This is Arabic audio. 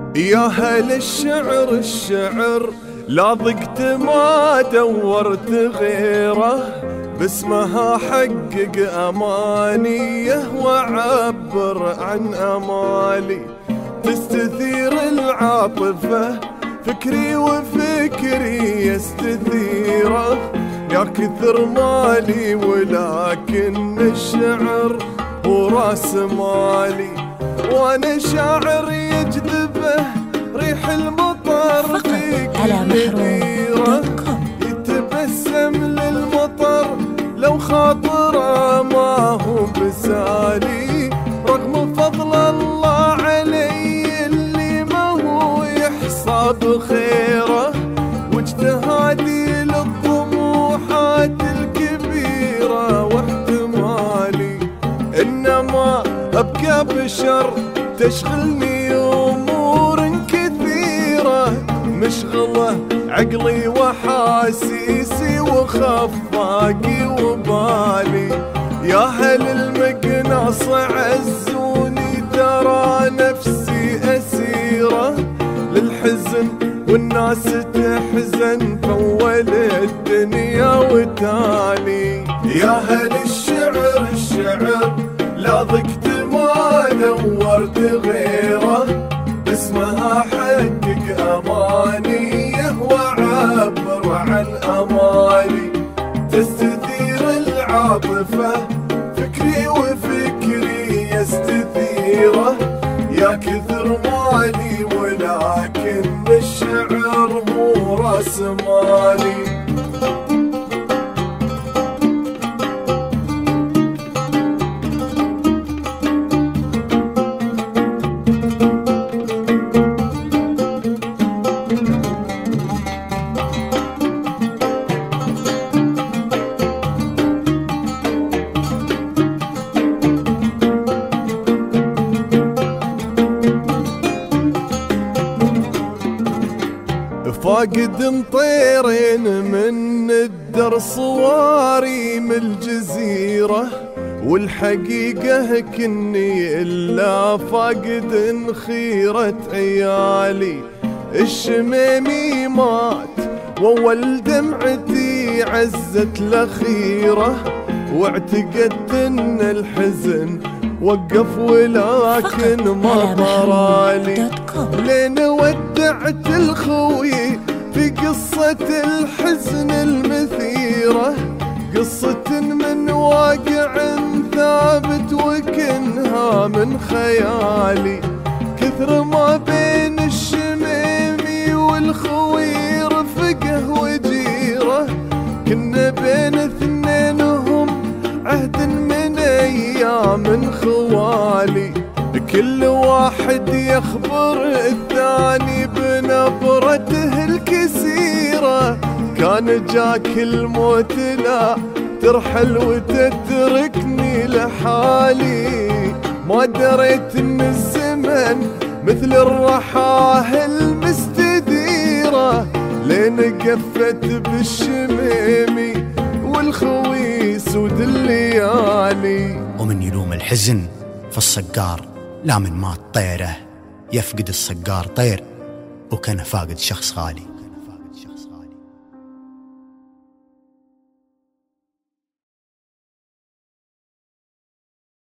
يا هل الشعر الشعر لا ضقت ما دورت غيره، باسمها حقق أمانيه وعبر عن أمالي. تستثير العاطفة فكري وفكري يستثيره، يا كثر مالي ولكن الشعر هو راس مالي. وانا شاعر يجذبه ريح المطر في كل ديره، يتبسم للمطر لو خاطره ما هو بسالي. رغم فضل الله علي اللي ما هو يحصى بخيره، واجتهادي للطموحات الكبيره واحتمالي. انما ابقى بشر تشغلني امور كثيره، مشغله عقلي وحاسيسي وخفاقي وبالي. يا هل المقناص عزوني ترى نفسي اسيره، للحزن والناس تحزن فول الدنيا وتالي. يا هل الشعر الشعر لا ضقت ما دورت غيره، باسمها حقق أمانيه وعبر عن أمالي. تستثير العاطفة فكري وفكري يستثيره، يا كثر مالي ولكن الشعر مو راس مالي. فاقد طيرين من الدر صواري من الجزيرة، والحقيقة كني إلا فاقد خيرة عيالي. الشميمي مات وول دمعتي عزت الأخيرة، واعتقدت ان الحزن وقف ولكن ما طرالي. لين ودعت الخوي في قصة الحزن المثيرة، قصة من واقع ثابت وكنها من خيالي. كثر ما بين الشميمي والخوي رفقه وجيره، كنا بين اثنينهم عهد من ايام خوالي. كل واحد يخبر الثاني بنبرته الكسيرة، كان جاك الموت لا ترحل وتتركني لحالي. ما دريت ان الزمن مثل الرحاه المستديرة، لين قفت بالشميمي والخوي سود الليالي. ومن يلوم الحزن في الصقار لا من مات طيره، يفقد الصقار طير وكان فاقد شخص غالي.